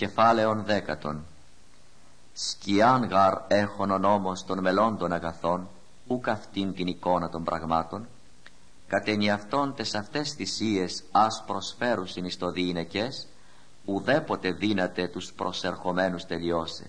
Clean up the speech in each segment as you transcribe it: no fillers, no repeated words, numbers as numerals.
Κεφάλαιον 10. Σκιάν γαρ έχων ο νόμος των μελών των αγαθών, ουκ αυτήν την εικόνα των πραγμάτων, κατενι αυτών τες αυτές θυσίες ας προσφέρουσιν εις το διηνεκές, ουδέποτε δύναται τους προσερχομένους τελειώσε.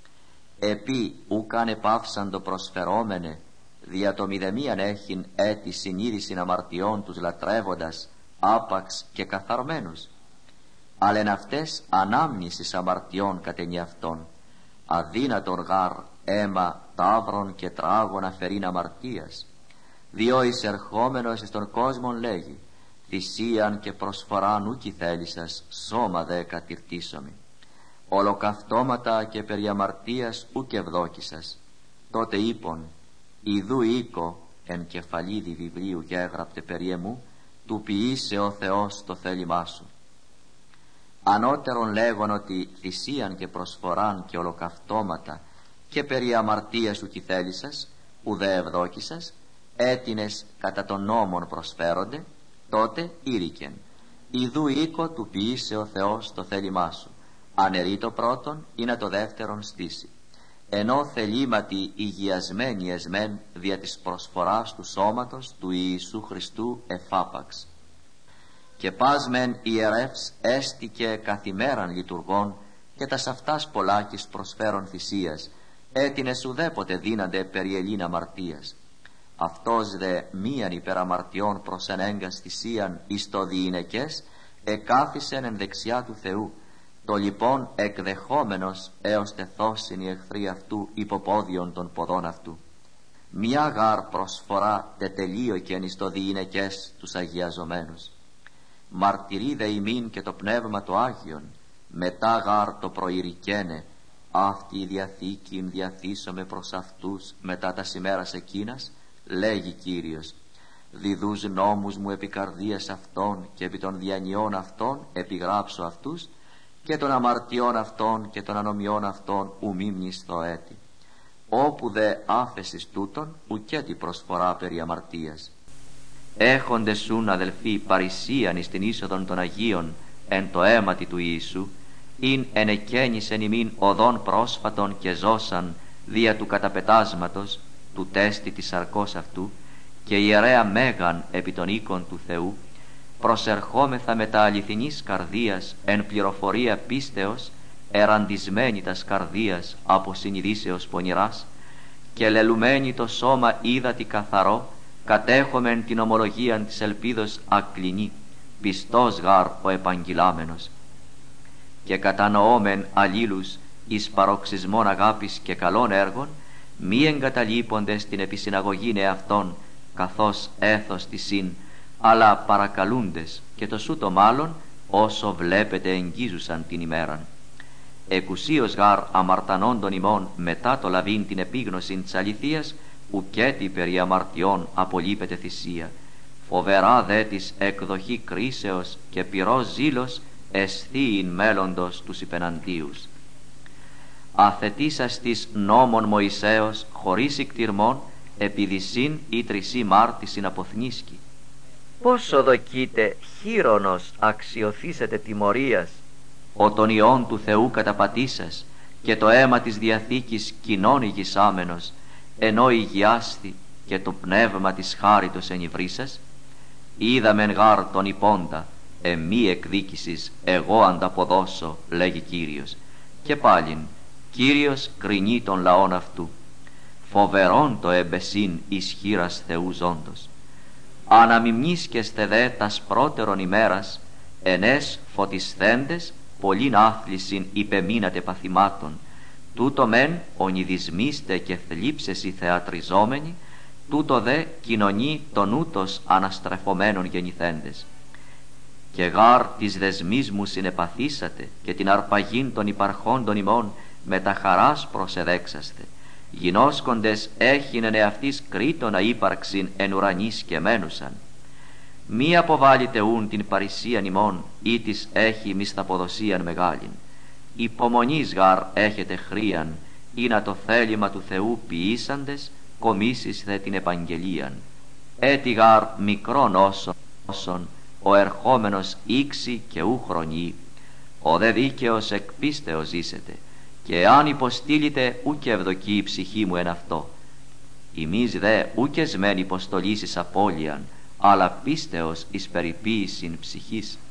Επί ουκ αν επαύσαν το προσφερόμενε, δια το μηδεμίαν έχειν έτη συνείδησιν αμαρτιών τους λατρεύοντας, άπαξ και καθαρμένους. Αλλά εν αυτές ανάμνησης αμαρτιών κατενι αυτών, αδύνατον γαρ αίμα ταύρων και τράγων αφαιρήν αμαρτίας, διό εισερχόμενος εις τον κόσμον λέγει, θυσίαν και προσφοράν ούκη θέλησας, σώμα δε κατηρτήσομη. Ολοκαυτώματα και περί αμαρτίας ούκ ευδόκησας. Τότε είπον, ιδού οίκο εν κεφαλίδι βιβλίου γέγραπτε περί εμού, του ποιήσε ο Θεός το θέλημά σου. Ανώτερον λέγον ότι θυσίαν και προσφοράν και ολοκαυτώματα και περί αμαρτίας σου κι θέλησας, ουδέ ευδόκησας, έτινες κατά των νόμων προσφέρονται, τότε ήρικεν. Ιδού οίκο του ποιήσε ο Θεός το θέλημά σου. Ανερεί το πρώτον ή να το δεύτερον στήσει. Ενώ θελήματι υγιασμένοι εσμέν δια της προσφοράς του σώματος του Ιησού Χριστού εφάπαξ. Και πας μεν ιερεύς έστηκε καθημέραν λειτουργών και τας αυτάς πολλάκις προσφέρον θυσίας, έτινες ουδέποτε δύνανται περί ελίν αμαρτίας. Αυτός δε μίαν υπεραμαρτιών προς εν έγκας θυσίαν εις το διηνεκές, εκάθισεν εν δεξιά του Θεού, το λοιπόν εκδεχόμενος έως τεθώσιν οι εχθροί αυτού υποπόδιον των ποδών αυτού. Μια γάρ προσφορά τετελείωκεν εις το διηνεκές τους αγιαζομένους. Μαρτυρεί δε ημίν και το πνεύμα το Άγιον, μετά γάρ το προηρικένε, αυτή η διαθήκην διαθήσομαι προς αυτούς μετά τα ημέρας εκείνας, λέγει Κύριος, διδούς νόμους μου επί καρδίας αυτών και επί των διανοιών αυτών επιγράψω αυτούς και των αμαρτιών αυτών και των ανομιών αυτών ου μη μνησθώ έτη. Όπου δε άφεσης τούτων ουκέτη προσφορά περί αμαρτίας. Έχοντες σουν αδελφοί παρησίαν εις την είσοδον των Αγίων εν το αίματι του Ιησού, ειν ενεκαίνησεν ημίν οδόν πρόσφατον και ζώσαν δια του καταπετάσματος του τέστη της σαρκός αυτού και ιερέα μέγαν επί των οίκων του Θεού, προσερχόμεθα με τα αληθινής καρδίας εν πληροφορία πίστεως, εραντισμένη τας καρδίας από συνειδήσεως πονηράς, και λελουμένη το σώμα ύδατι καθαρό, κατέχομεν την ομολογίαν της ελπίδος ακλινή, πιστός γάρ ο επαγγειλάμενος. Και κατανοόμεν αλλήλους εις παροξισμόν αγάπης και καλών έργων, μη εγκαταλείποντες την επισυναγωγήν εαυτών, καθώς έθος τη συν, αλλά παρακαλούντες και το σούτο μάλλον όσο βλέπετε εγγίζουσαν την ημέραν. Εκουσίως γάρ αμαρτανόντων ημών μετά το λαβήν την επίγνωσιν της αληθείας, ουκέτη περί αμαρτιών απολείπεται θυσία. Φοβερά δε της εκδοχή κρίσεως και πυρός ζήλος εσθείην μέλλοντος τους υπεναντίους. Αθετήσας της νόμων Μωυσέως χωρίς ικτυρμών, επειδή συν ή τρισή μάρτισιν αποθνίσκει. Πόσο δοκείτε χείρονος αξιοθήσετε τιμωρίας, ο των ιών του Θεού καταπατήσας και το αίμα της Διαθήκης κοινών ηγισάμενος, ενώ υγιάστη και το πνεύμα της χάριτος ενυβρίσας. Είδαμεν γάρ τον υπόντα, εμεί εκδίκησης εγώ ανταποδώσω, λέγει Κύριος. Και πάλιν Κύριος κρινεί των λαών αυτού. Φοβερόν το εμπεσίν ισχύρας Θεού ζώντος. Αναμιμνίσκεστε δε τας πρώτερον ημέρας, ενές φωτισθέντες πολλήν άθλησιν υπεμείνατε παθημάτων. Τούτο μεν ονειδισμίστε και θλίψεσι θεατριζόμενοι, τούτο δε κοινωνεί των ούτως αναστρεφωμένων γεννηθέντες. Και γάρ της δεσμής μου συνεπαθήσατε και την αρπαγήν των υπαρχόντων ημών με τα χαράς προσεδέξαστε. Γινώσκοντες έχεινεν εαυτής κρήτονα ύπαρξιν εν ουρανής και μένουσαν. Μη αποβάλλετε ούν την παρησίαν ημών ή της έχει μισθαποδοσίαν μεγάλην. Υπομονής γάρ έχετε χρίαν, ή να το θέλημα του Θεού ποιήσαντες, κομίσεις δε την επαγγελίαν. Έτι γάρ μικρόν όσον, ο ερχόμενος ήξη και ου χρονεί. Ο δε δίκαιος εκ πίστεως ζήσεται, και αν υποστήλητε ούκε ευδοκεί η ψυχή μου εν αυτό. Ημείς δε ούκε σμέν υποστολής εις απώλειαν, αλλά πίστεως εις περιποίησιν ψυχής.